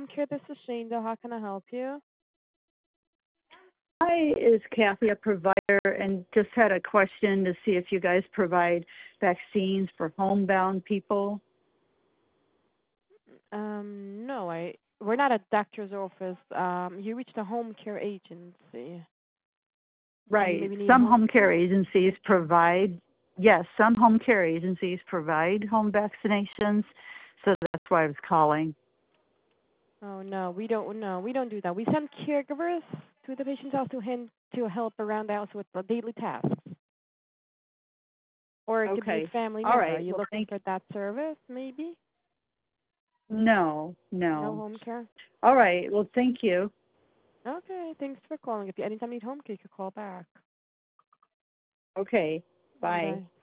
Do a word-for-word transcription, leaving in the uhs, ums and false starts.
Home Care. This is Shanda. How can I help you? Hi, is Kathy a provider, and just had a question to see if you guys provide vaccines for homebound people. Um, no, I we're not a doctor's office. Um, you reached a home care agency. Do you Right. maybe need Some home home care care? agencies provide, yes, some home care agencies provide home vaccinations, so that's why I was calling. Oh no, we don't. No, we don't do that. We send caregivers to the patient's house to hand, to help around the house with the daily tasks, or it could be a Okay. family All member. Are right. you Well, looking thank for that service? Maybe No, no no. home care. All right. Well, thank you. Okay, thanks for calling. If you anytime you need home care, you could call back. Okay. Bye. Bye.